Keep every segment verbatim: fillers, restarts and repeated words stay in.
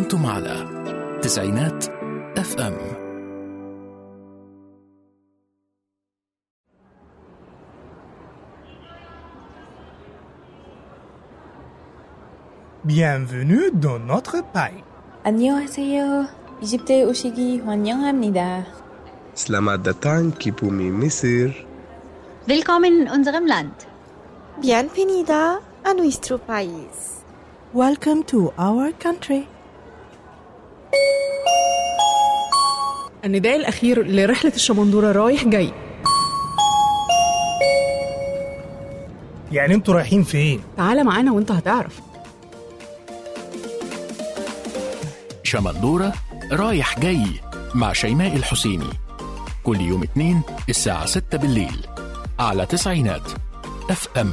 أنتم على تسعينات اف ام. Bienvenue dans notre pays. 안녕하세요. 이집트에 오시기 환영합니다. Selamat datang ke bumi Mesir. Willkommen in unserem Land. Bienvenida a nuestro país. Welcome to our country. النداء الأخير لرحلة الشمندورة رايح جاي. يعني انتوا رايحين فين؟ تعال معانا وانت هتعرف. شمندورة رايح جاي مع شيماء الحسيني كل يوم اثنين الساعة ستة بالليل على تسعينات اف ام.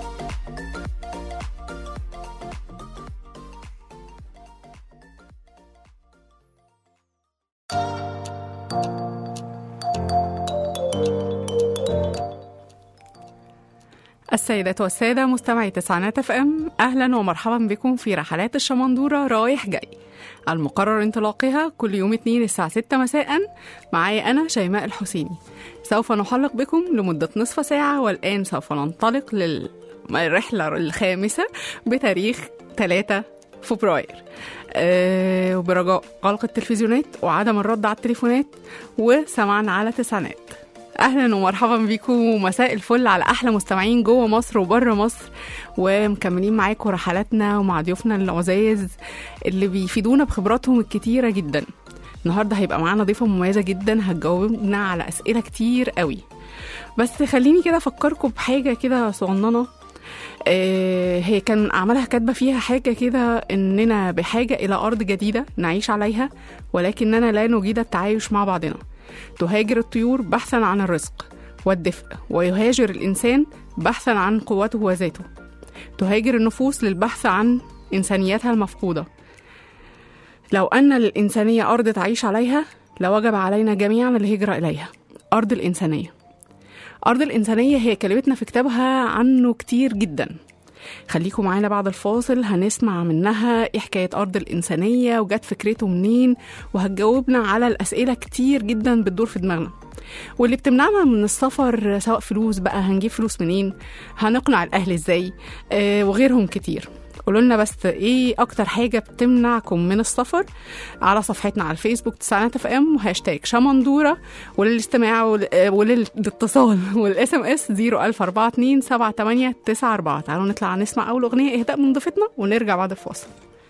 السيدات والسادة مستمعي تسعينات اف ام، أهلا ومرحبا بكم في رحلات الشمندورة رايح جاي، المقرر انطلاقها كل يوم اثنين الساعة ستة مساء. معايا أنا شيماء الحسيني. سوف نحلق بكم لمدة نصف ساعة، والآن سوف ننطلق للرحلة الخامسة بتاريخ ثلاثة فبراير. أه وبرجاء غلق التلفزيونات وعدم الرد على التليفونات وسمعنا على تسعينات. اهلا ومرحبا بيكم ومساء الفل على احلى مستمعين جوه مصر وبره مصر، ومكملين معاكم رحلاتنا ومع ضيوفنا العزاز اللي بيفيدونا بخبراتهم الكتيره جدا. النهارده هيبقى معانا ضيفه مميزه جدا هتجاوبنا على اسئله كتير قوي. بس خليني كده افكركم بحاجه كده صغننه. آه هي كان عملها كاتبه فيها حاجه كده اننا بحاجه الى ارض جديده نعيش عليها، ولكننا لا نجيد التعايش مع بعضنا. تهاجر الطيور بحثا عن الرزق والدفء، ويهاجر الإنسان بحثا عن قوته وذاته. تهاجر النفوس للبحث عن إنسانيتها المفقودة. لو أن للإنسانية أرض تعيش عليها لوجب علينا جميعا الهجرة إليها. أرض الإنسانية. أرض الإنسانية هي كلمتنا في كتابها عنه كتير جدا. خليكم معانا بعد الفاصل هنسمع منها ايه حكاية أرض الإنسانية وجات فكرته منين، وهتجاوبنا على الأسئلة كتير جدا بتدور في دماغنا واللي بتمنعنا من السفر، سواء فلوس بقى، هنجيب فلوس منين، هنقنع الأهل ازاي، آه وغيرهم كتير. قولوا لنا بس ايه اكتر حاجه بتمنعكم من السفر على صفحتنا على الفيسبوك تسعينات اف ام وهاشتاج شمندوره، وللاستماع وللاتصال والاس ام اس صفر ألف أربعة اتنين سبعة تمانية تسعة أربعة. تعالوا نطلع نسمع اول اغنيه اهداء من ضيفتنا ونرجع بعد الفاصل.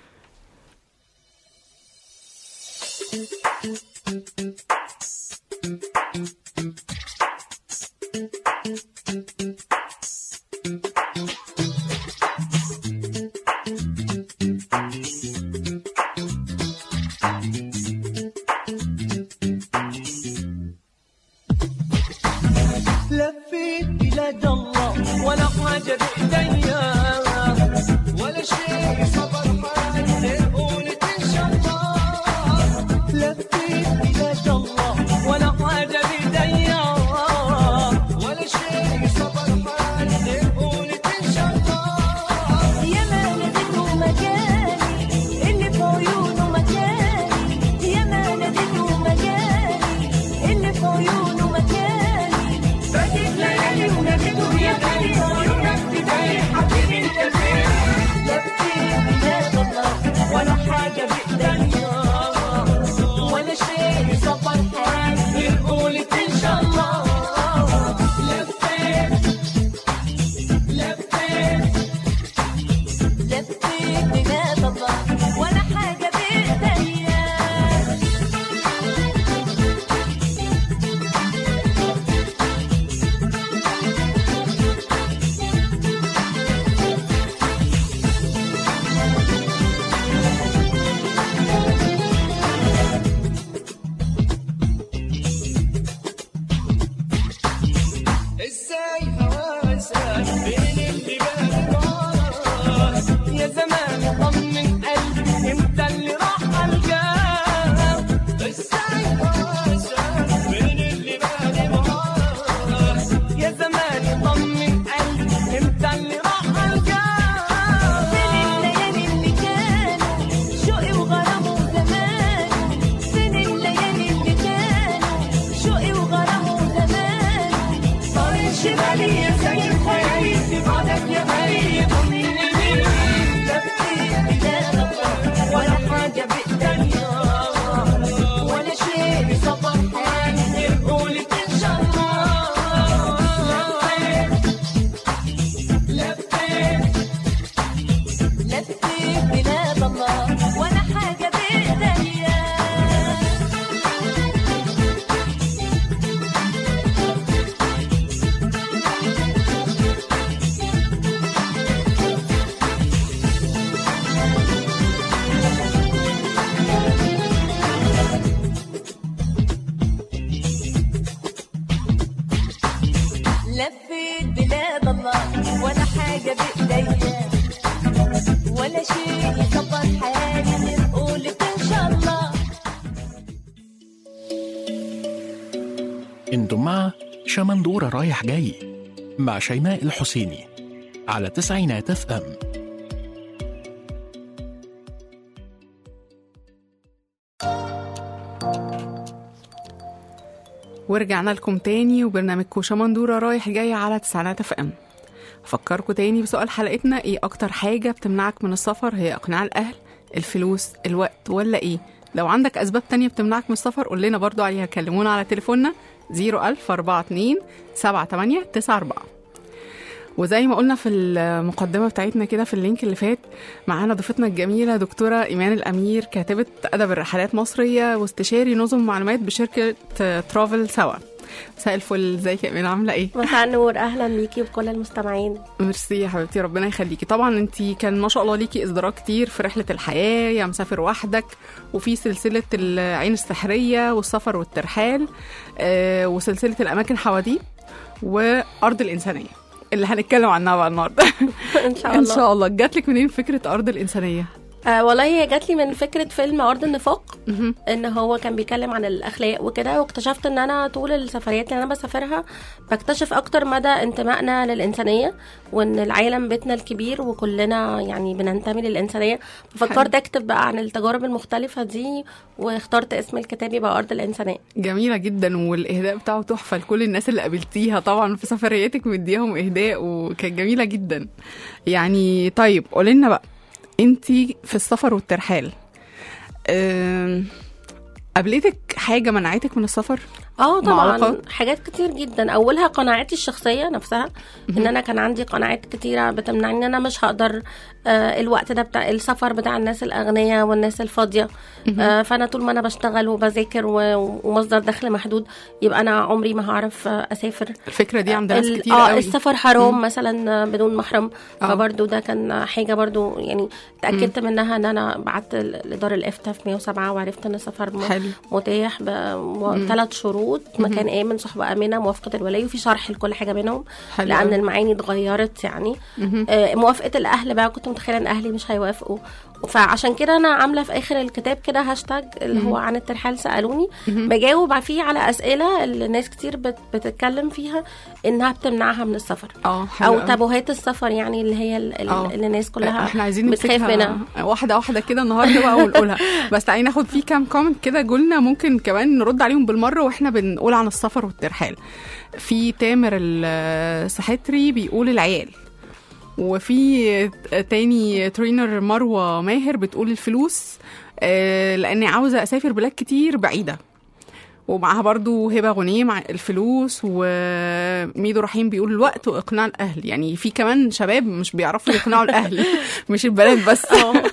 لفيت بلاد الله ولا حاجة بإيديا ولا شيء صبر حالي قولت إن شاء الله. لفيت بلاد الله انتم مع شمندورة رايح جاي مع شيماء الحسيني على تسعينات اف ام. ورجعنا لكم تاني وبرنامجكم شمندورة رايح جاي على تسعينات اف ام. افكركم تاني بسؤال حلقتنا: ايه اكتر حاجة بتمنعك من السفر؟ هي اقناع الاهل، الفلوس، الوقت، ولا ايه؟ لو عندك اسباب تانية بتمنعك من السفر قول لنا برضو عليها. كلمونا على تليفوننا صفر ألف أربعة اتنين سبعة تمانية تسعة أربعة. وزي ما قلنا في المقدمة بتاعتنا كده في اللينك اللي فات، معانا ضيفتنا الجميلة دكتورة إيمان الأمير، كاتبة أدب الرحلات مصرية واستشاري نظم معلومات بشركة ترافل سوا. مساء الفل، ازيك يا إيمان؟ عاملة ايه؟ مساء النور، أهلا بيكي وبكل المستمعين. ميرسي يا حبيبتي، ربنا يخليكي. طبعا انتي كان ما شاء الله ليكي إصدارات كتير في رحلة الحياة، يا مسافر وحدك، وفي سلسلة العين السحرية والسفر والترحال، آه وسلسلة الأماكن حواديت وأرض الإنسانية اللي هنتكلم عنها بقى النهارده. ان شاء الله. ان شاء الله. جاتلك منين فكره ارض الانسانيه؟ آه والله هي جات لي من فكره فيلم أرض النفاق، ان هو كان بيتكلم عن الاخلاق وكده، واكتشفت ان انا طول السفريات اللي انا بسافرها بكتشف اكتر مدى انتمائنا للانسانيه، وان العالم بيتنا الكبير وكلنا يعني بننتمي للانسانيه. ففكرت اكتب بقى عن التجارب المختلفه دي، واخترت اسم الكتاب يبقى أرض الانسانيه. جميله جدا، والاهداء بتاعه تحفه لكل الناس اللي قابلتيها طبعا في سفرياتك، مديهم اهداء وكانت جميله جدا يعني. طيب قولي لنا بقى، انتي في السفر والترحال أه... قابلتك حاجة منعتك من السفر؟ اه طبعا معلقة. حاجات كتير جدا. اولها قناعاتي الشخصيه نفسها، ان انا كان عندي قناعات كتيره بتمنعني ان انا مش هقدر آه الوقت ده بتاع السفر بتاع الناس الاغنياء والناس الفاضيه. آه فانا طول ما انا بشتغل وبذاكر ومصدر دخل محدود، يبقى انا عمري ما هعرف اسافر. الفكره دي عند ناس كتير اه قوي. السفر حرام مثلا بدون محرم. آه. فبرضو ده كان حاجه برضو يعني اتاكدت منها، ان انا بعت لدار الافتاء في مية وسبعة وعرفت ان السفر متاح بثلاث شروط: مكان آمن، صحبة آمنة، موافقة الولي، وفي شرح لكل حاجة منهم حلو. لأن المعاني اتغيرت يعني. آه موافقة الأهل بقى، كنت متخيلة أن أهلي مش هيوافقوا، فعشان كده أنا عاملة في آخر الكتاب كده هاشتاج اللي هو عن الترحال سألوني، بجاوب فيه على أسئلة اللي ناس كتير بت بتتكلم فيها إنها بتمنعها من السفر، أو تابوهات السفر يعني، اللي هي اللي الناس كلها احنا عايزين بتخاف منها واحدة واحدة كده النهاردة بقى ونقولها. بس تعالي ناخد فيه كام كومنت كده، قلنا ممكن كمان نرد عليهم بالمرة واحنا بنقول عن السفر والترحال. في تامر السحتري بيقول العيال، وفي تاني ترينر مروة ماهر بتقول الفلوس، لأني عاوزة أسافر بلاد كتير بعيدة. ومعها برضو هبة غنيم مع الفلوس. وميدو رحيم بيقول الوقت وإقناع الأهل. يعني في كمان شباب مش بيعرفوا يقنعوا الأهل، مش البلد بس.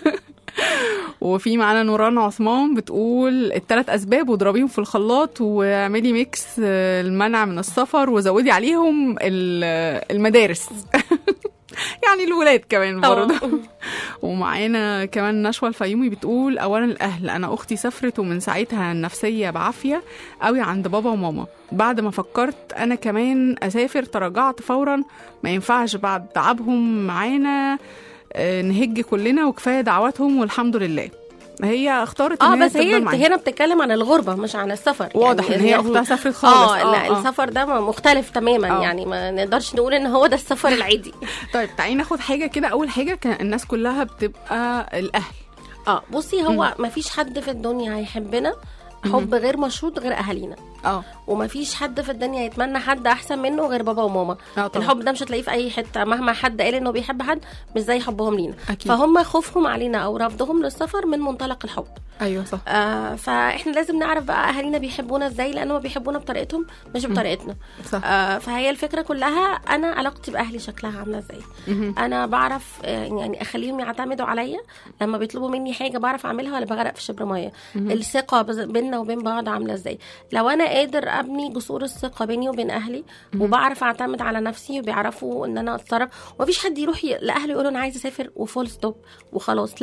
وفي معانا نوران عثمان بتقول الثلاث أسباب واضربيهم في الخلاط واعملي ميكس المنع من السفر وزودي عليهم المدارس. يعني الولاد كمان برضه. ومعانا كمان نشوى الفيومي بتقول اولا الاهل، انا اختي سافرت ومن ساعتها النفسيه بعافيه قوي عند بابا وماما. بعد ما فكرت انا كمان اسافر تراجعت فورا، ما ينفعش بعد تعبهم معانا نهج كلنا، وكفايه دعواتهم والحمد لله. هي اختارت اه بس هي هنا بتتكلم عن الغربه مش عن السفر. واضح يعني ان هي اختها سافرت خالص. اه, آه لا آه. السفر ده مختلف تماما. آه. يعني ما نقدرش نقول ان هو ده السفر العادي. طيب تعالي ناخد حاجه كده. اول حاجه كان الناس كلها بتبقى الاهل. اه بصي، هو ما فيش حد في الدنيا هيحبنا حب غير مشروط غير اهالينا. اه ومفيش حد في الدنيا يتمنى حد احسن منه غير بابا وماما. الحب ده مش هتلاقيه في اي حته، مهما حد قال انه بيحب حد مش زي حبهم لينا. أكيد. فهم خوفهم علينا او رفضهم للسفر من منطلق الحب. ايوه صح. آه فاحنا لازم نعرف بقى اهالينا بيحبونا ازاي، لانهم بيحبونا بطريقتهم مش بطريقتنا. صح. آه فهي الفكره كلها انا علاقتي باهلي شكلها عامله ازاي. انا بعرف آه يعني اخليهم يعتمدوا عليا لما بيطلبوا مني حاجه، بعرف اعملها ولا بغرق في شبر ميه. الثقه بيننا وبين بعض عامله ازاي. لو انا قادر ابني جسور الثقه بيني وبين اهلي، وبعرف اعتمد على نفسي وبيعرفوا ان انا اتصرف، ومفيش حد يروح لاهله يقول انا عايز اسافر وفول ستوب وخلاص. لا،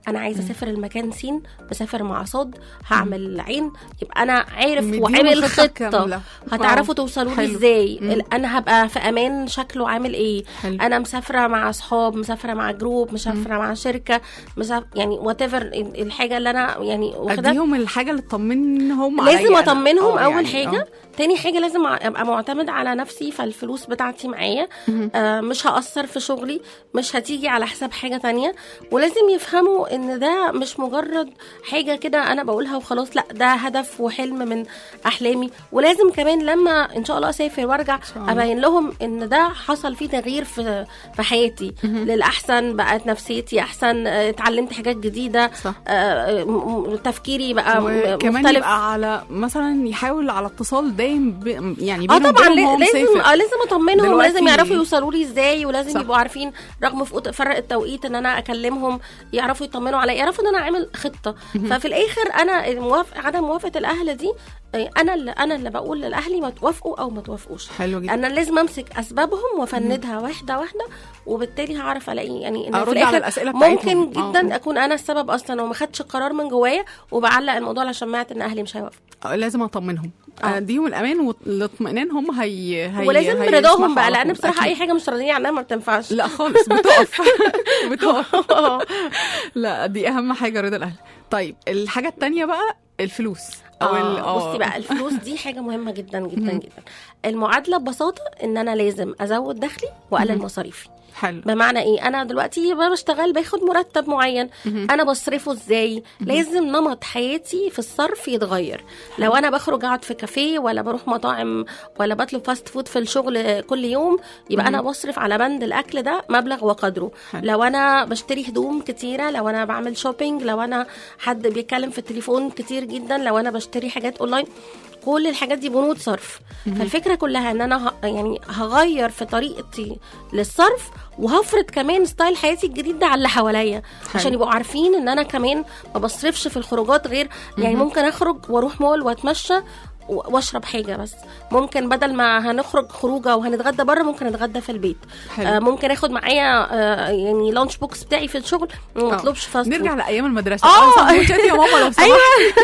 انا عايزه اسافر المكان سين، بسافر مع صاد، هعمل عين، يبقى انا عارف مديهم وعامل خطة خطه كاملة. هتعرفوا توصلوا لي حلو. ازاي، مم. ال- انا هبقى في امان شكله عامل ايه. حلو. انا مسافره مع اصحاب، مسافره مع جروب، مسافره مع شركه، مسافره يعني وات ايفر الحاجه اللي انا يعني واخدها. اديهم الحاجه اللي تطمنهم لازم عليا اطمنهم أنا. اول يعني حاجه أوه. تاني حاجه لازم ابقى معتمد على نفسي، فالفلوس بتاعتي معايا، آه مش هأثر في شغلي، مش هتيجي على حساب حاجه تانية. ولازم يفهموا ان ده مش مجرد حاجه كده انا بقولها وخلاص، لا ده هدف وحلم من احلامي. ولازم كمان لما ان شاء الله اسافر وارجع ابين لهم ان ده حصل فيه تغيير في في حياتي للاحسن، بقت نفسيتي احسن، آه، اتعلمت حاجات جديده، آه، م- م- تفكيري بقى وكمان مختلف. يبقى على مثلا يحاول على اتصال دايم ب... يعني اه بينهم طبعا وبينهم هو لازم مسافر. آه لازم اطمنهم، دلوقتي- ولازم يعرفوا يوصلوا لي ازاي، ولازم صح. يبقوا عارفين رغم فوق فرق التوقيت ان انا اكلمهم، يعرفوا يطمنوا عليا، يعرفوا ان انا اعمل خطه. ففي الاخر انا الموافق عدم موافقه الاهل دي آه، انا اللي انا اللي بقول للاهلي ما توافقوا او ما توافقوش. حلو جدا. انا لازم امسك اسبابهم وافندها واحده واحده، وبالتالي هعرف الاقي يعني ان في أرد على الاخر الأسئلة بتاعتهم. ممكن آه. جدا اكون انا السبب اصلا وما خدتش القرار من جوايا، وبعلق الموضوع على شماعه ان اهلي مش هيوافقوا. آه، لازم اطمنهم، آه. اديهم الامان والاطمئنان، هم هي, هي ولازم هي رضاهم بقى، على لان طول. بصراحه أكيد. اي حاجه مش راضيين عنها ما بتنفعش. لا خالص، بتقف بتقف لا دي اهم حاجه، رضا الاهل. طيب الحاجه التانية بقى الفلوس او ال- آه بصي بقى، الفلوس دي حاجه مهمه جدا جدا جدا. المعادله ببساطه ان انا لازم ازود دخلي واقلل مصاريفي. حلو. بمعنى ايه؟ انا دلوقتي بشتغل باخد مرتب معين، انا بصرفه ازاي؟ لازم نمط حياتي في الصرف يتغير. لو انا بخرج اقعد في كافيه، ولا بروح مطاعم، ولا بطلب فاست فود في الشغل كل يوم، يبقى انا بصرف على بند الاكل ده مبلغ وقدره. لو انا بشتري هدوم كتيره، لو انا بعمل شوبينج، لو انا حد بيتكلم في التليفون كتير جدا، لو انا بشتري حاجات اونلاين، كل الحاجات دي بنود صرف. فالفكره كلها ان انا ه... يعني هغير في طريقتي للصرف، وهفرض كمان ستايل حياتي الجديد ده على اللي حواليا، عشان يبقوا عارفين ان انا كمان ما بصرفش في الخروجات غير يعني ممكن اخرج واروح مول واتمشى واشرب حاجه بس. ممكن بدل ما هنخرج خروجه وهنتغدى بره، ممكن نتغدى في البيت. آه ممكن اخد معايا آه يعني لانش بوكس بتاعي في الشغل، ما اطلبش فاست نرجع فود. لايام المدرسه. اه سندوتشات يا ماما لو سمحت. ايوه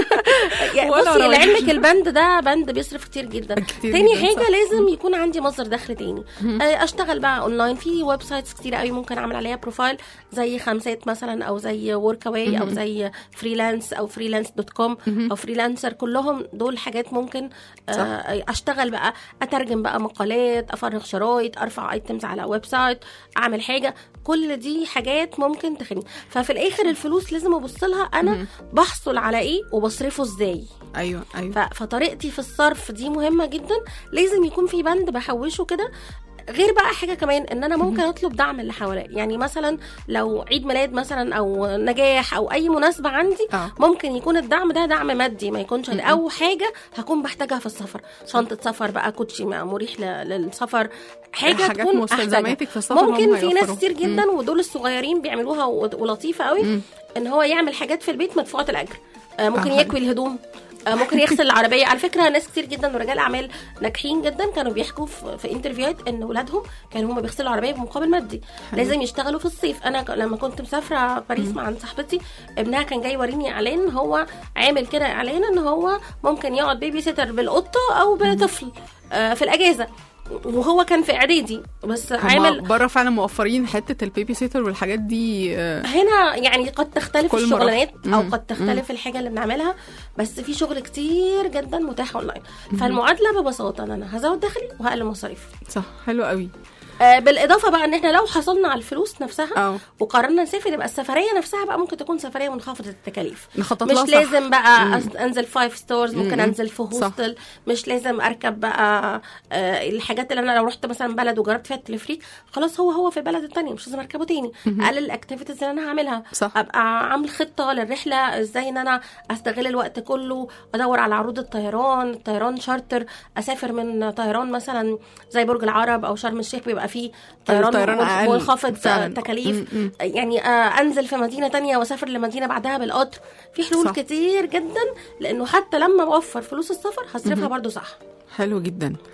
يعني ولا بصي رايح. لعلمك البند ده بند بيصرف كتير جدا. كتير تاني جداً، حاجه صح. لازم يكون عندي مصدر دخل تاني. آه اشتغل بقى اونلاين في ويب سايتس كتير قوي، ممكن اعمل عليها بروفايل زي خمسات مثلا، او زي ورك اواي، او زي فريلانس، او فريلانس دوت كوم، او فريلانسر. كلهم دول حاجات ممكن آه اشتغل بقى، اترجم بقى مقالات، افرغ شرايط، ارفع ايتمز على ويب سايت، اعمل حاجه. كل دي حاجات ممكن تخليني. ففي الاخر الفلوس لازم ابص لها انا بحصل على ايه وبصرفه ازاي. ايوه ايوه. ف- فطريقتي في الصرف دي مهمه جدا. لازم يكون في بند بحوشه كده. غير بقى حاجه كمان ان انا ممكن اطلب دعم اللي حواليا. يعني مثلا لو عيد ميلاد مثلا، او نجاح، او اي مناسبه عندي، آه. ممكن يكون الدعم ده دعم مادي، ما يكونش او حاجه هكون بحتاجها في السفر، شنطه سفر بقى، كوتشي مريح ل- للسفر، حاجه حاجات تكون مستلزماتك في السفر. ممكن هم في ناس هيوفروا. كتير جدا، ودول الصغيرين بيعملوها و- ولطيفه قوي، ان هو يعمل حاجات في البيت مدفوعه الاجر. آه ممكن آه. يكوي الهدوم، آه ممكن يغسل العربيه. على فكره ناس كتير جدا ورجال اعمال ناجحين جدا كانوا بيحكوا في, في انترفيوهات ان اولادهم كانوا هم بيغسلوا العربيه بمقابل مادي. لازم يشتغلوا في الصيف. انا ك- لما كنت مسافره باريس مع عند صاحبتي، ابنها كان جاي يوريني اعلان، هو عامل كده اعلان ان هو ممكن يقعد بيبي سيتر بالقطه او بطفل آه في الاجازه، وهو كان في اعدادي بس عامل. بره فعلا موفرين حته البيبي سيتر والحاجات دي. آه هنا يعني قد تختلف كل الشغلانات مرة. او مم. قد تختلف مم. الحاجه اللي بنعملها، بس في شغل كتير جدا متاح اونلاين. فالمعادله ببساطه ان انا هزود دخلي وهقلل مصاريفي. صح، حلو قوي. آه بالاضافه بقى ان احنا لو حصلنا على الفلوس نفسها أو. وقررنا نسافر، يبقى السفريه نفسها بقى ممكن تكون سفريه منخفضه التكاليف. نخطط مش لها صح. لازم بقى مم. أز- انزل فايف ستورز، ممكن مم. انزل في هوستل. مش لازم اركب بقى آه الحاجات اللي انا لو رحت مثلا بلد وجربت فيها التلفريك، خلاص هو هو في البلد التانية، مش لازم اركبه تاني. اقلل الاكتيفيتيز اللي انا هعملها. صح. ابقى عامل خطه للرحله ازاي ان انا استغل الوقت كله، ادور على عروض الطيران، الطيران شارتر، اسافر من طيران مثلا زي برج العرب او شرم الشيخ، بيبقى فيه طيران منخفض تكاليف. م- م. يعني آه انزل في مدينه تانية واسافر لمدينه بعدها بالقطر. في حلول صح. كتير جدا، لانه حتى لما بوفر فلوس السفر هصرفها برضو صح. حلو جدا.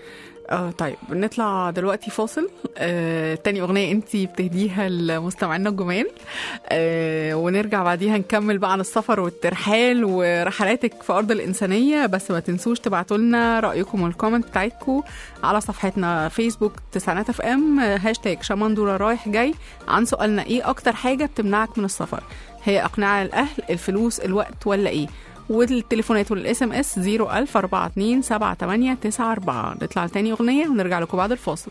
اه طيب نطلع دلوقتي فاصل. آه، تاني أغنية انتي بتهديها لمستمعينا الجمال، آه، ونرجع بعديها نكمل بقى عن السفر والترحال ورحلاتك في أرض الإنسانية. بس ما تنسوش تبعتوا لنا رأيكم والكومنت بتاعتكم على صفحتنا فيسبوك تسعينات اف ام هاشتاج شمندورة رايح جاي عن سؤالنا ايه أكتر حاجة بتمنعك من السفر؟ هي إقناع الأهل، الفلوس، الوقت، ولا ايه؟ والتليفونات والاس ام اس صفر ألف أربعة اتنين سبعة تمانية تسعة أربعة. نطلع لتاني أغنية ونرجع لكم بعد الفاصل.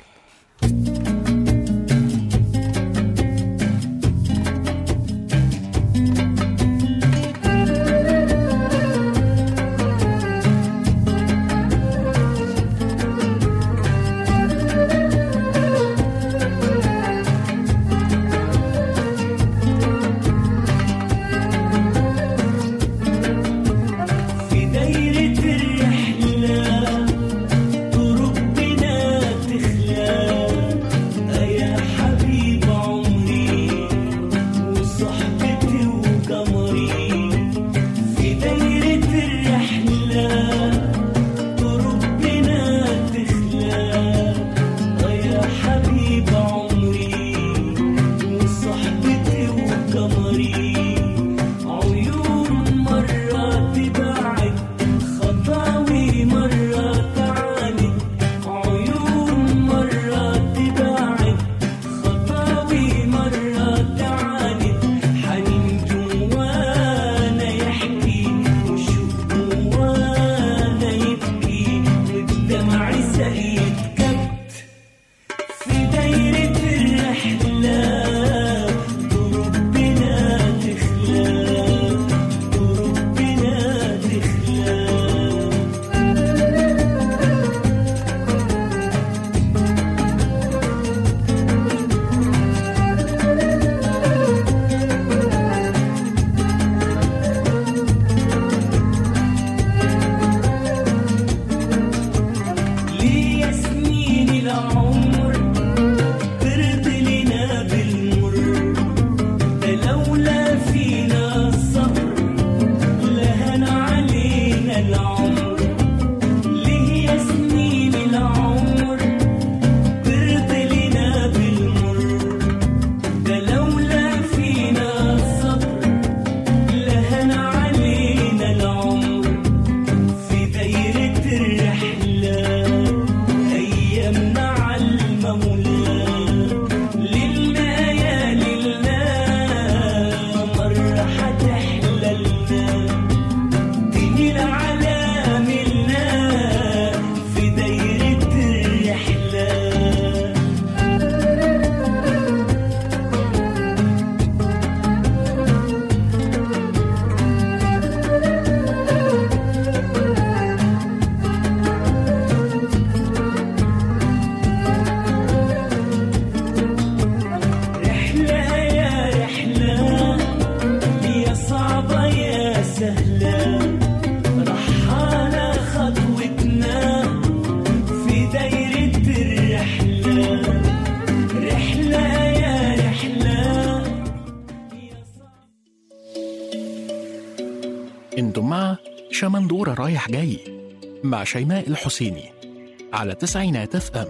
انتم مع شمندورة رايح جاي مع شيماء الحسيني على تسعينات اف ام.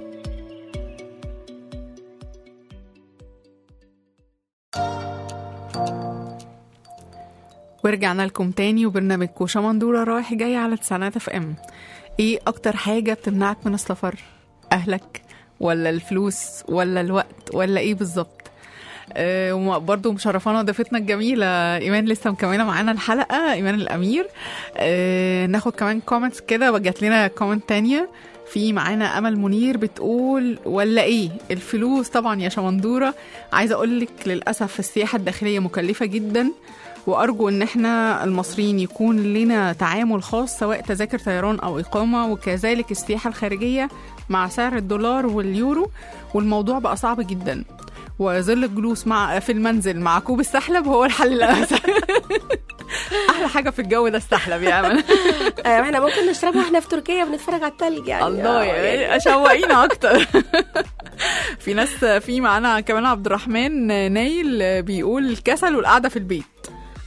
ورجعنا لكم تاني وبرنامجكم شمندورة رايح جاي على تسعينات اف ام. ايه اكتر حاجة بتمنعك من السفر؟ اهلك ولا الفلوس ولا الوقت ولا ايه بالظبط؟ أه وبرضه مشرفانا ضيفتنا الجميلة إيمان لسه مكملة معانا الحلقة، إيمان الأمير. أه ناخد كمان كومنتس كده، جات لنا كومنت تانية في معانا أمل منير بتقول ولا إيه الفلوس طبعا يا شمندورة. عايزة أقولك للأسف السياحة الداخلية مكلفة جدا، وأرجو إن إحنا المصريين يكون لنا تعامل خاص سواء تذاكر طيران أو إقامة، وكذلك السياحة الخارجية مع سعر الدولار واليورو، والموضوع بقى صعب جدا. وظل الجلوس مع في المنزل مع كوب السحلب هو الحل الأسهل. احلى حاجه في الجو ده السحلب يا امل. احنا ممكن نشربه واحنا في تركيا بنتفرج على التلج يعني. الله يعني شوقينا اكتر. في ناس في معانا كمان عبد الرحمن نايل بيقول الكسل والقعده في البيت.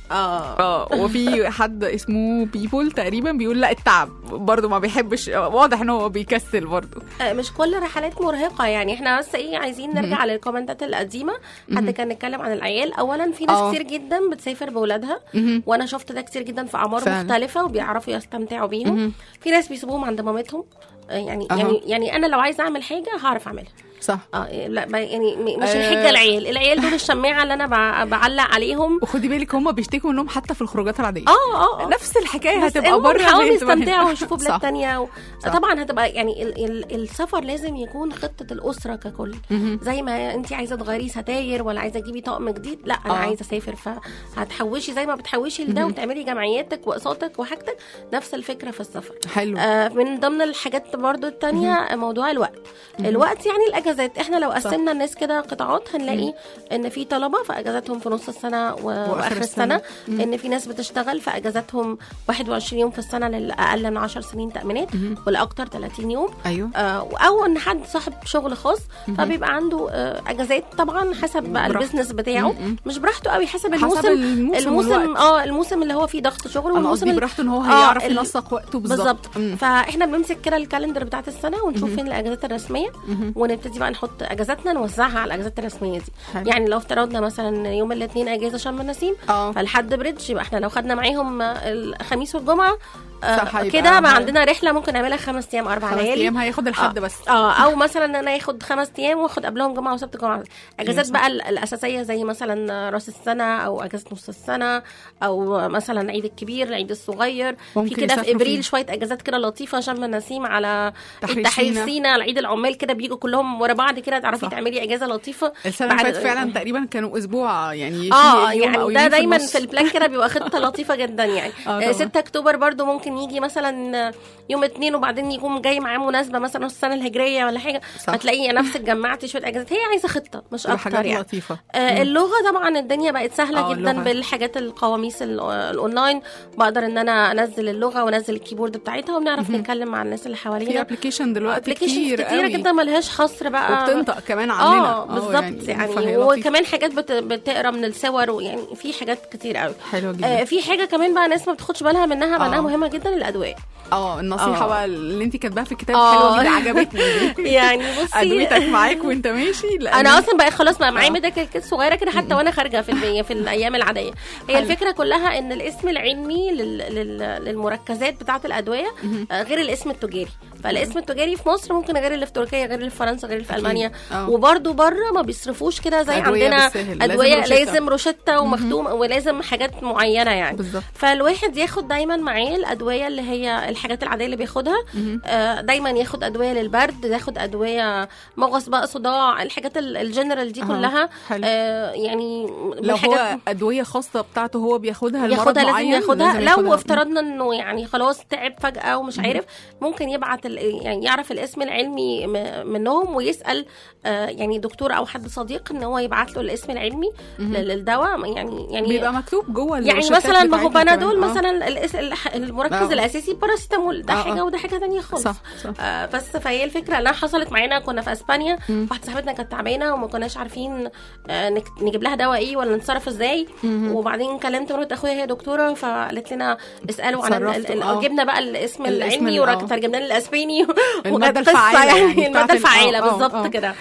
اه اه وفي حد اسمه بيبول تقريبا بيقول لا التعب برضو ما بيحبش، واضح ان هو بيكسل برضو. مش كل الرحلات مرهقه يعني، احنا بس ايه عايزين نرجع للكومنتات القديمه. حد كان نتكلم عن العيال. اولا في ناس أوه. كتير جدا بتسافر باولادها، وانا شفت ده كتير جدا في اعمار فعلا. مختلفه وبيعرفوا يستمتعوا بيهم. في ناس بيسيبوهم عند مامتهم يعني أه. يعني يعني انا لو عايزه اعمل حاجه هعرف اعملها صح. اه لا يعني مش الحجه العيال العيال دول الشماعه اللي انا بعلق عليهم. وخدي بالك هم بيشتكوا منهم حتى في الخروجات العاديه. اه اه نفس الحكايه هتبقى بره، حاولوا يستمتعوا ويشوفوا بلاد ثانيه و... صح. طبعا هتبقى يعني ال ال السفر لازم يكون خطه الاسره ككل. زي ما انت عايزه تغيري ستاير ولا عايزه تجيبي طقم جديد، لا انا آه. عايزه اسافر، فهتحوشي زي ما بتحوشي لده وتعملي جمعياتك واقساطك وحاجتك. نفس الفكره في السفر. حلو. آه من ضمن الحاجات برضو الثانيه موضوع الوقت. الوقت يعني الاجازات، احنا لو قسمنا الناس كده قطاعات هنلاقي مم. ان في طلبه في اجازاتهم في نص السنه واخر السنه، السنة. ان في ناس بتشتغل في اجازاتهم واحد وعشرين يوم في السنه للاقل من عشر سنين تامينات والاكثر ثلاثين يوم. ايوه. آه او ان حد صاحب شغل خاص مم. فبيبقى عنده آه اجازات طبعا حسب بقى البيزنس بتاعه. مم. مش براحته قوي، حسب الموسم. حسب الموسم, الموسم اه الموسم اللي هو فيه ضغط شغل، والموسم براحته ان هو هيعرف آه ينسق وقته بالظبط. فاحنا بنمسك كده الكالندر بتاعت السنه ونشوف فين الاجازات الرسميه مم. ونبتدي بقى نحط اجازاتنا نوزعها على الاجازات الرسميه دي. حلو. يعني لو افترضنا مثلا يوم الاثنين اجازه شم النسيم فالحد بريدج يبقى احنا لو خدنا معاهم الخميس والجمعه آه كده بقى عندنا رحله ممكن نعملها خمس ايام اربع ليالي. خمس ايام هياخد الحد آه. بس اه او مثلا انا ياخد خمس ايام واخد قبلهم جمعه وسبت جمعه. اجازات بقى الاساسيه زي مثلا راس السنه او اجازه نص السنه او مثلا العيد الكبير العيد الصغير. في كده في ابريل شويه اجازات كده لطيفه، شم النسيم على تحرير سينا العيد العمال كده بيجوا كلهم ورا بعض كده تعرفي تعملي اجازه لطيفه. السنه اللي فاتت فعلا تقريبا كانوا اسبوع يعني اه يعني ده دايما في البلان كده بيبقى خطه لطيفه جدا يعني. آه ستة اكتوبر برضو ممكن يجي مثلا يوم اتنين وبعدين يقوم جاي معاه مناسبه مثلا السنه الهجريه ولا حاجه، هتلاقي نفسك جمعتي شويه اجازات. هي عايزه خطه مش اكتر يعني. لطيفه. آه اللغه طبعا الدنيا بقت سهله جدا اللغة. بالحاجات القواميس الاونلاين بقدر ان انا انزل اللغه وانزل الكيبورد بتاعتها وبنعرف نتكلم مع الناس اللي حوالينا. في ابلكيشن دلوقتي كتير كتير جدا ملهاش حصر بقى وبتنطق كمان عننا. اه بالظبط يعني, يعني وكمان حاجات بت... بتقرا من الصور ويعني في حاجات كتير قوي. حلو جدا. آه في حاجه كمان بقى ناس ما بتاخدش بالها منها مع انها مهمه جدا، الادويه. اه النصيحه بقى اللي انت كاتباها في الكتاب حلوه جدا عجبتني. يعني بصي ادويتك معاك وانت ماشي. انا اصلا بقى خلاص بقى معايا ميديكال كيت صغيره كده حتى وانا خارجه في البيئة في الايام العاديه. هي حلو. الفكره كلها ان الاسم العلمي لل... لل... للمركزات بتاعه الادويه غير الاسم التجاري. فالاسم التجاري في مصر ممكن غير اللي في تركيا غير اللي في فرنسا غير اللي في المانيا. وبرده بره ما بيصرفوش كده زي عندنا ادويه لازم, لازم روشته ومختوم ولازم حاجات معينه يعني بالزبط. فالواحد ياخد دايما معاه الادويه اللي هي الحاجات العاديه اللي بياخدها. آه دايما ياخد ادويه للبرد، ياخد ادويه مغص بقى صداع، الحاجات الجنرال دي كلها. آه يعني لو هو ادويه خاصه بتاعته هو بياخدها المرض معين لازم ياخدها. لازم لو افترضنا انه يعني خلاص تعب فجاه ومش عارف ممكن يبعت يعني يعرف الاسم العلمي منهم ويسال آه يعني دكتور او حد صديق ان هو يبعت له الاسم العلمي للدواء. يعني يعني بيبقى مكتوب جوه يعني مثلا ما هو بنادول مثلا المركز آه. الاساسي باراسيتامول، ده آه. حاجه وده حاجه ثانيه خالص. صح. صح. آه بس فهي الفكره اللي حصلت معانا كنا في اسبانيا واحده صاحبتنا كانت تعبانه وما كناش عارفين آه نجيب لها دواء ايه ولا نتصرف ازاي. وبعدين كلمت مرات اخويا هي دكتوره فقالت لنا اسالوا عن جبنا بقى الاسم العلمي وترجمنا للاسباني الماده الفعاله يعني الماده الفعاله بالظبط كده.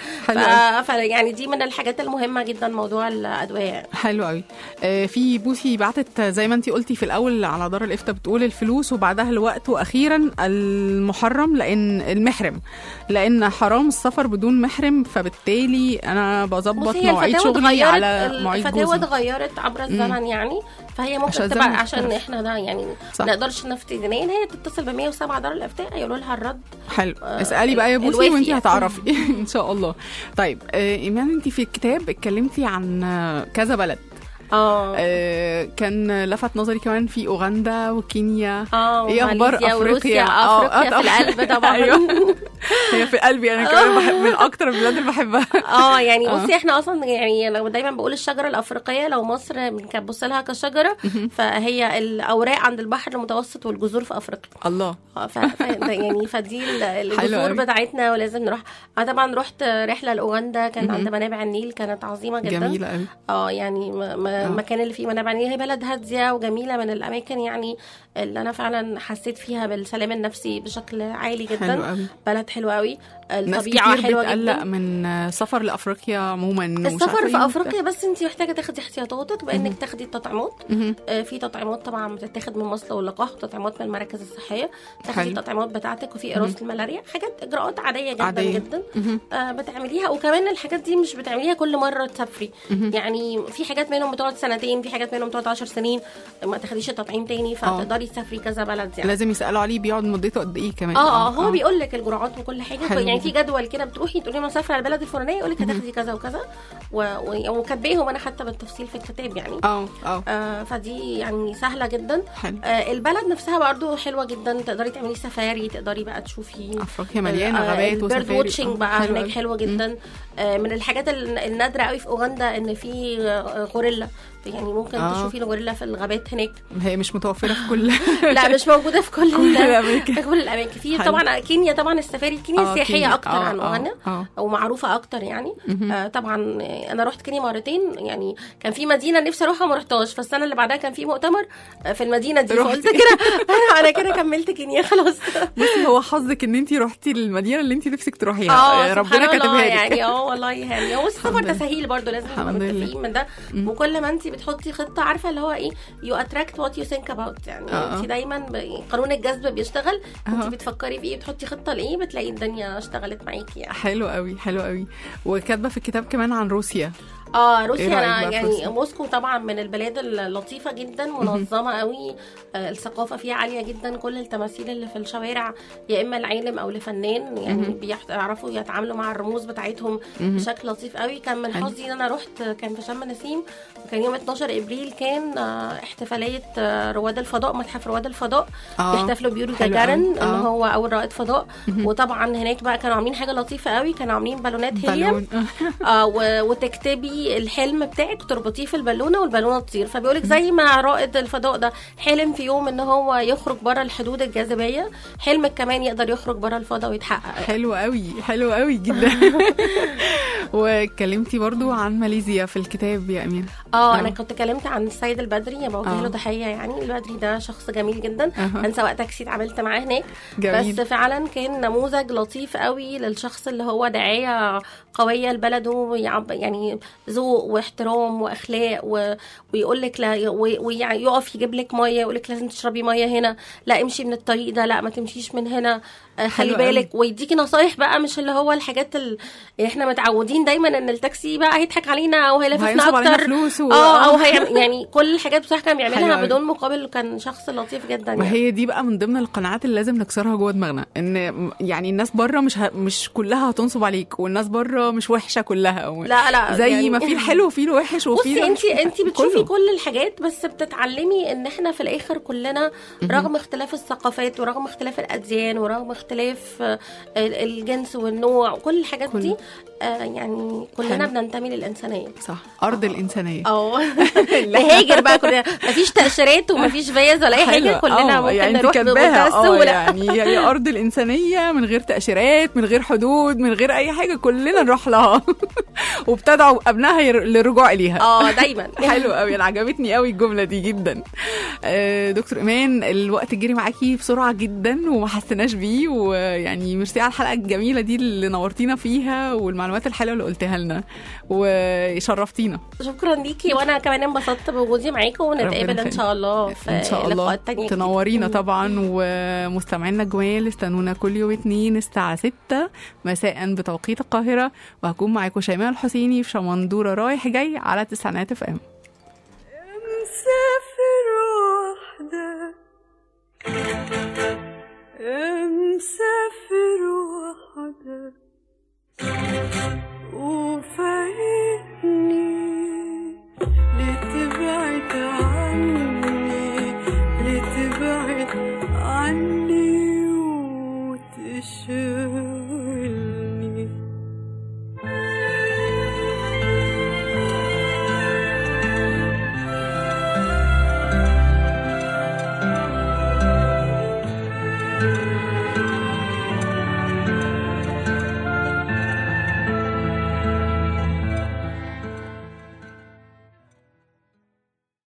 فيعني دي من الحاجات المهمه جدا موضوع الادويه. حلو قوي. آه في بوسي بعتت زي ما انتي قلتي في الاول على دار الافتاء بتقول الفلوس وبعدها الوقت واخيرا المحرم لان المحرم لان حرام السفر بدون محرم. فبالتالي انا بظبط مواعيد شغلي على مواعيد جوزي. الفتاوى اتغيرت عبر الزمن يعني فهي ممكن تبقى عشان احنا ده يعني ما نقدرش نفتي دينيا. هي تتصل ب مية وسبعة دار الافتاء يقولوا لها الرد. حلو. اسالي بقى يا بوسي وانتي هتعرفي ان شاء الله. طيب آه ايمان انتي في الكتاب اتكلمتي عن كذا بلد. اه كان لفت نظري كمان في اوغندا وكينيا. اه ايه اخبار افريقيا؟ افريقيا في القلب طبعا. أيوه. هي في قلبي انا كمان بحب من اكتر البلاد اللي بحبها. اه يعني بصي احنا اصلا يعني لو دايما بقول الشجره الافريقيه لو مصر بنبص لها كشجره فهي الاوراق عند البحر المتوسط والجذور في افريقيا. الله. ف يعني فدي الجذور بتاعتنا ولازم نروح. انا طبعا رحت رحله لاوغندا كان عند منابع النيل كانت عظيمه جدا. جميله قوي. اه يعني ما المكان اللي فيه منابع نيل. هي بلد هاديه وجميله، من الاماكن يعني اللي انا فعلا حسيت فيها بالسلام النفسي بشكل عالي جدا. حلو بلد حلوه قوي، الطبيعه حلوه جدا. من سفر لافريقيا عموما، السفر في افريقيا بس انت محتاجه تاخدي احتياطاتك بانك تاخدي التطعيمات. في تطعيمات طبعا بتتاخد من مصل واللقاح، وتطعيمات من المراكز الصحيه، تاخدي التطعيمات بتاعتك، وفي قراصه الملاريا، حاجات اجراءات عاديه جدا عادية. جدا آه بتعمليها. وكمان الحاجات دي مش بتعمليها كل مره تسافري، يعني في حاجات منهم بتقعد سنتين، في حاجات منهم بتقعد عشر سنين ما تاخديش التطعيم تاني، فتقدري تسافري كذا بلد. يعني لازم يسالوا عليه بيقعد مدته قد ايه كمان. اه اه هو آه. بيقول لك الجرعات وكل حاجه. يعني في جدول كده بتروحي تقولي مسافره على البلد الفلانيه، يقول لك هتاخدي كذا وكذا، وكاتباهم انا حتى بالتفصيل في الكتاب يعني. اه اه فدي يعني سهله جدا. آه البلد نفسها برضو حلوه جدا، تقدري تعملي سفاري، تقدري بقى تشوفي افريقيا مليانه آه غابات وسفاري. البيرد واتشنج بقى هناك حلوه, حلوة جدا. آه من الحاجات النادره قوي في اوغندا ان في غوريلا، يعني ممكن آه. تشوفي الغوريلا في الغابات هناك. هي مش متوفره في كل لا مش موجوده في كل, كل الاماكن. في كل الاماكن. في طبعا كينيا، طبعا السفاري كينيا آه سياحيه كينيا. اكتر آه عن اوغندا آه. او معروفه اكتر يعني. آه طبعا انا رحت كينيا مرتين، يعني كان في مدينه نفسي اروحها ما رحتهاش، فالسنه اللي بعدها كان في مؤتمر في المدينه دي، فقلت كده انا كده كملت كينيا خلاص. بصي هو حظك ان انت رحتي المدينه اللي انت نفسك تروحيها. آه ربنا كاتبها لك يعني. اه والله يعني هو السفر تسهيل برضو، لازم نبقى متفقين من ده. وكل ما انت بتحطي خطه عارفه اللي هو ايه you attract what you think about، يعني آه. انت دايما قانون الجذب بيشتغل. آه. انت بتفكري فيه، بتحطي خطه لايه، بتلاقي الدنيا اشتغلت معاكي يعني. حلو قوي حلو قوي. وكاتبه في الكتاب كمان عن روسيا. اه روسيا أنا يعني موسكو طبعا من البلاد اللطيفه جدا، منظمه قوي، آه الثقافه فيها عاليه جدا. كل التماثيل اللي في الشوارع يا اما العالم او لفنان، يعني بيعرفوا يتعاملوا مع الرموز بتاعتهم بشكل لطيف قوي. كان من حظي ان انا رحت، كان في شم نسيم، وكان يوم اتناشر ابريل كان آه احتفاليه آه رواد الفضاء، متحف رواد الفضاء. آه. بيحتفلوا بيوري جاجارين آه. ان هو اول رائد فضاء. وطبعا هناك بقى كانوا عاملين حاجه لطيفه قوي، كانوا عاملين بالونات هيليوم اه وتكتبي الحلم بتاعك تربطيه في البالونه والبالونه تطير. فبيقولك زي ما رائد الفضاء ده حلم في يوم ان هو يخرج بره الحدود الجاذبيه، حلمك كمان يقدر يخرج بره الفضاء ويتحقق. حلو قوي حلو قوي جدا. واتكلمتي برضو عن ماليزيا في الكتاب يا امينه. اه انا كنت اتكلمت عن السيد البدري، بوجه له تحيه. يعني البدري ده شخص جميل جدا. انا سواق تاكسي اتعاملت معاه هناك جميل. بس فعلا كان نموذج لطيف قوي للشخص اللي هو داعيه قويه لبلده، يعني ذوق واحترام واخلاق، و... ويقول لك لا، ويقف يجيب لك ميه، يقول لك لازم تشربي ميه هنا، لا امشي من الطريق ده، لا ما تمشيش من هنا، خلي بالك. ويديكي نصايح بقى، مش اللي هو الحاجات اللي احنا متعودين دايما ان التاكسي بقى هيضحك علينا او هيلففنا اكتر و... اه او هي يعني كل الحاجات بصراحه كان بيعملها بدون مقابل. كان شخص لطيف جدا يعني. وهي دي بقى من ضمن القناعات اللي لازم نكسرها جوه دماغنا، ان يعني الناس بره مش ه... مش كلها هتنصب عليك، والناس بره مش وحشه كلها و... لا لا زي يعني... ما في الحلو وفي الوحش وفي بصي انت انت بتشوفي كله. كل الحاجات، بس بتتعلمي ان احنا في الاخر كلنا رغم اختلاف الثقافات ورغم اختلاف الاديان ورغم اختلاف الجنس والنوع وكل الحاجات كل. دي آه يعني كلنا حلو. بننتمي للإنسانية. صح، أرض أوه. الإنسانية. اه نهاجر بقى كلنا، مفيش تأشيرات ومفيش فيز ولا أي حاجة، كلنا ممكن يعني نروح بمنتهى السهولة. يعني هي أرض الإنسانية من غير تأشيرات، من غير حدود، من غير أي حاجة، كلنا نروح لها وبتدعو أبنائها للرجوع إليها. اه دايما. حلو قوي، أنا عجبتني قوي الجملة دي جدا. دكتور إيمان، الوقت جري معاكي بسرعة جدا وما حسناش بيه، ويعني ميرسي على الحلقة الجميلة دي اللي نورتينا فيها والمعلومات الحلوة اللي قلتها لنا وشرفتينا. شكرا ليكي، وانا كمان انبسطت بوجودي معاكم، ونتقابل ان شاء الله في إن شاء الله. لقاءات تانية. تنورينا طبعا. ومستمعينا الجمال استنونا كل يوم اثنين الساعة ستة مساء بتوقيت القاهرة، وهكون معاكم شيماء الحسيني في شمندورة رايح جاي على تسعينات اف ام. مسافر وحدك، مسافر وحدك، وفايتني لتبعد عني، لتبعد عني وتشغلني.